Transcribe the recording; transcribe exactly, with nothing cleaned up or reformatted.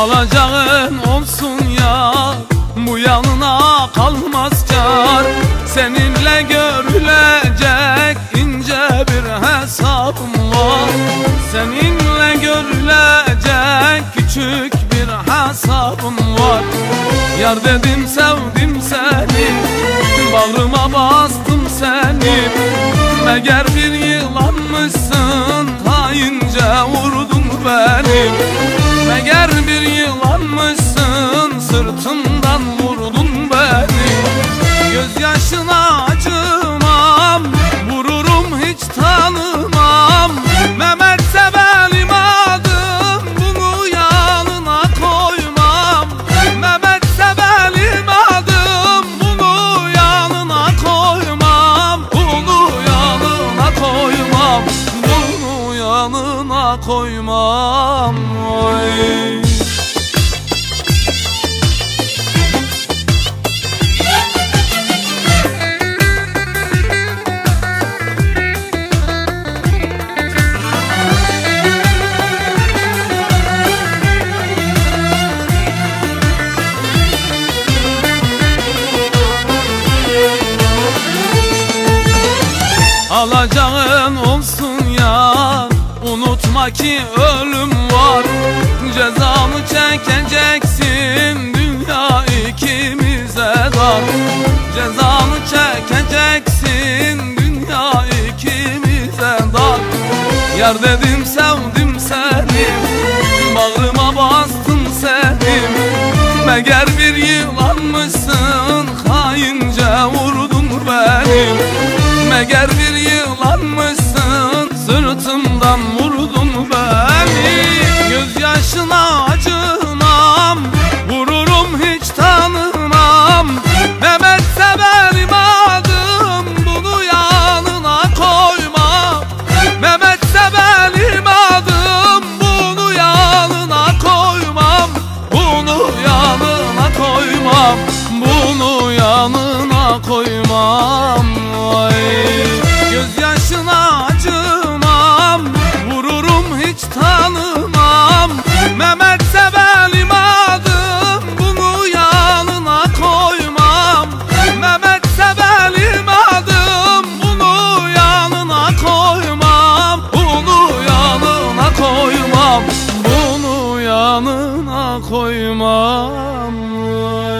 Alacağın olsun ya, bu yanına kalmaz kar. Seninle görülecek ince bir hesabım var. Seninle görülecek küçük bir hesabım var. Yar dedim sevdim seni, bağrıma bastım seni. Meğer bir yılanmışsın, haince vurdun beni. Meğer bir yılanmışsın, sırtımdan vurdun beni. Gözyaşına acımam, vururum hiç tanımam. Mehmetse benim adım, bunu yanına koymam. Mehmetse benim adım, bunu yanına koymam. Bunu yanına koymam, bunu yanına koymam. Oy. Alacağın olsun ya, unutma ki ölüm var. Cezanı çekeceksin, dünya ikimize dar. Cezanı çekeceksin, dünya ikimize dar. Yar dedim sevdim seni, bağrıma bastım seni. Meğer bir yılanmışsın, haince vurdun beni. Meğer bir yılanmışsın, sırtımdan vurdun beni. Gözyaşına acımam, vururum hiç tanımam. Mehmetse benim adım, bunu yanına koymam. Mehmetse benim adım, bunu yanına koymam. Bunu yanına koymam, bunu yanına koymam. Ay. Gözyaşına acımam, vururum hiç tanımam. Mehmetse benim adım, bunu yanına koymam. Mehmetse benim adım, bunu yanına koymam. Bunu yanına koymam, bunu yanına koymam.